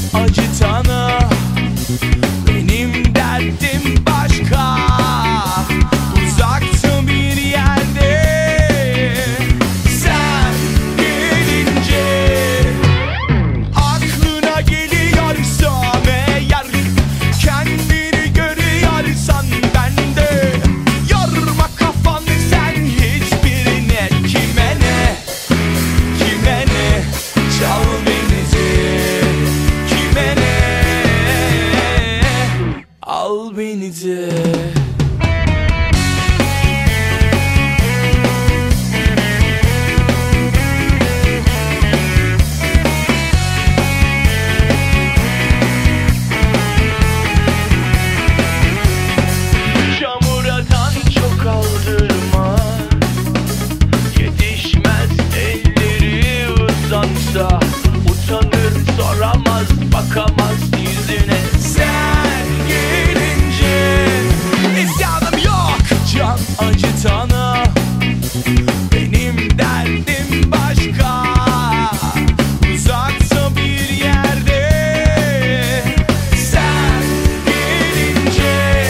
acıtanı. Benim derdim başka, uzakta bir yerde. Sen gelince aklına geliyorsam eğer, kendini görüyorsan bende. Yorma kafanı sen hiçbirine, kime ne, kime ne, çal beni de, kime ne, al beni de. Çamur atan çok aldırma, yetişmez elleri uzansa. Utanır soramaz, bakamaz yüzüne. Sen gelince isyanım yok, can acıtanı. Benim derdim başka, uzakta bir yerde. Sen gelince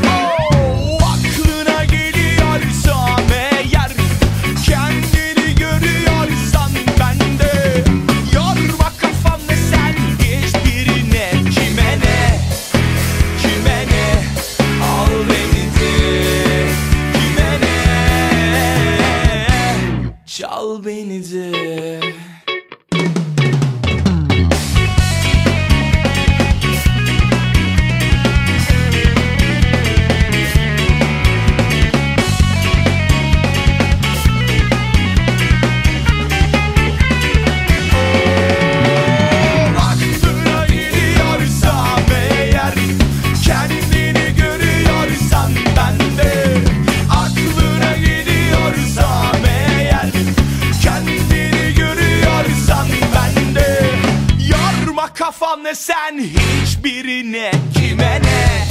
aklına geliyorsam eğer, kendini görüyorsan bende. Yorma kafanı sen hiçbirine, kime ne, kime ne, al beni de, kime ne, çal beni de. Aklına geliyorsam eğer, kendini görüyorsan bende. Aklına geliyorsam eğer, kendini görüyorsan bende. Yorma kafanı sen hiçbirine, kime ne,